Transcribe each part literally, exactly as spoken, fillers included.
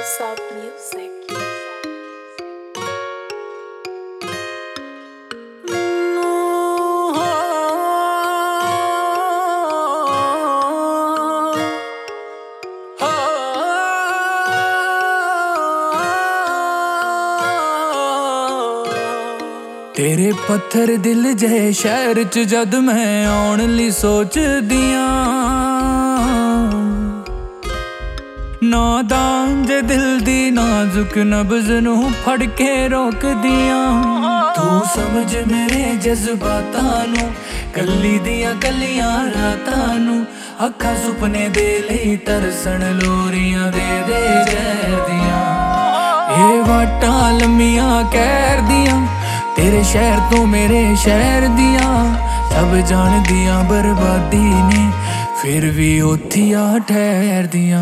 Soft music. तेरे पत्थर दिल जहे शहर च जद मैं आउण लई सोचदियां नादान जे दिल दी नाजुक नब्ज़ नूं फड़ के रोकदियां तू समझ मेरे जज्बातां नूं कल्ली दियां कल्लियां रातां नूं अखां सुपने दे लई तरसण लोरियां दे दे जहर दियां ए वाटां लम्मियां कहर दियां तेरे शहर तो मेरे शहर दियां सब जान दियां बर्बादी ने फिर भी उत्थिया ठहर दियां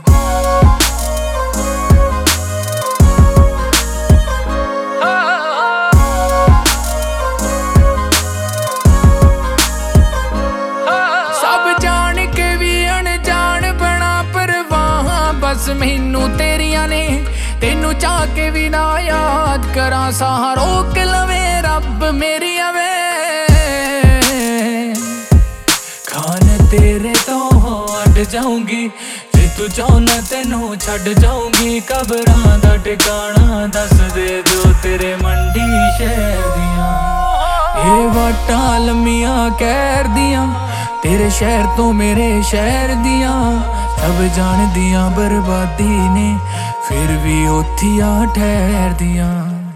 सब जान के भी अनजान बना परवाहां बस मैनू तेरियां ने तेनू चाह के भी ना याद करा साह रोक लवे रब मेरी अवे खान तेरे तो हट जाऊंगी जे तू चाहना तेनू छड़ जाऊंगी कबरां दा ठिकाना दस दे जो तेरे मंडी शहर दियां ए वाटां लम्मियां कहर दियां तेरे शहर तो मेरे शहर दियां सब जान दियां बर्बादी ने फिर भी उत्थिया ठहर दियां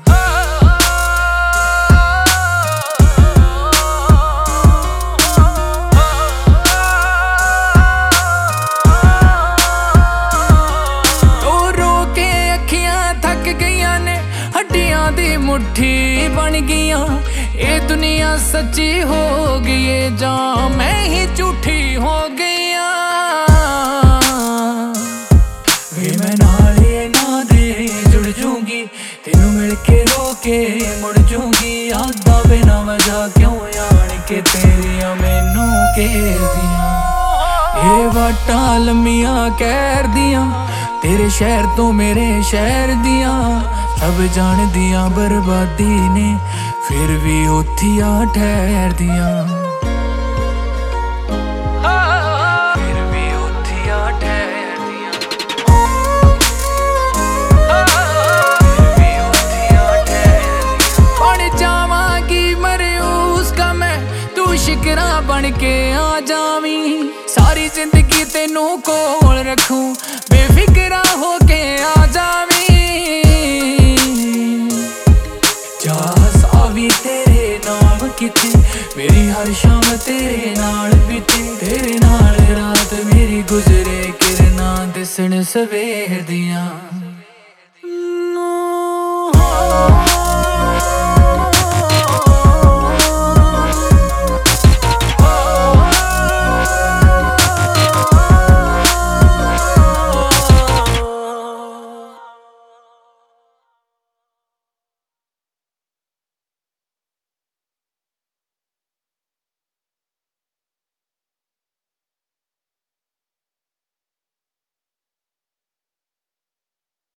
रो रो के अखियां थक गईयां ने हड्डियां दी मुट्ठी बन गईयां ए दुनिया सच्ची हो गई है जां मैं ही झूठी हो गई तेनू मिल के रोके मुड़ जूंगी यादां बिना वजह क्यों आण के तेरियां मैनू घेर दियां ए वाटां लम्मियां कहर दियां तेरे शहर तो मेरे शहर दियां सब जान दियां बर्बादी ने फिर भी उत्थिया ठहर दियां शिकरा बन के आ जावी सारी जिंदगी तेनू कोल रखूं बेफिक्रा हो के आ जावी चास आवी तेरे नाम किते मेरी हर शाम तेरे नाल बीते तेरे नाल रात मेरी गुजरे किरना दिसण सवेर दियां।